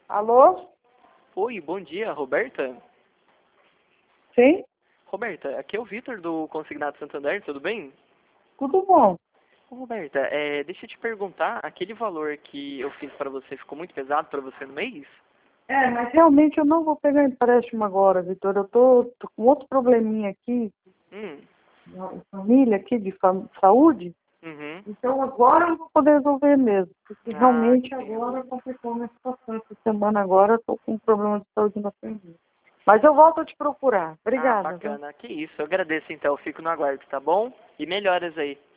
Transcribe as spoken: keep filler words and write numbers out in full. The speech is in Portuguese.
Alô? Oi, bom dia, Roberta? Sim? Roberta, aqui é o Vitor do Consignado Santander, tudo bem? Tudo bom? Ô, Roberta, é, deixa eu te perguntar, aquele valor que eu fiz para você ficou muito pesado para você no mês? É, mas realmente eu não vou pegar empréstimo agora, Vitor. Eu tô, tô com outro probleminha aqui, Hum, na família aqui de fam- saúde. uhum. Então agora eu não vou poder resolver mesmo. Porque Ah, realmente que pena. agora complicou a minha situação. Essa semana agora eu tô com um problema de saúde na família. Mas eu volto a te procurar. Ah, Obrigada, viu? bacana, que isso, eu agradeço então, eu fico no aguardo, tá bom? E melhoras aí.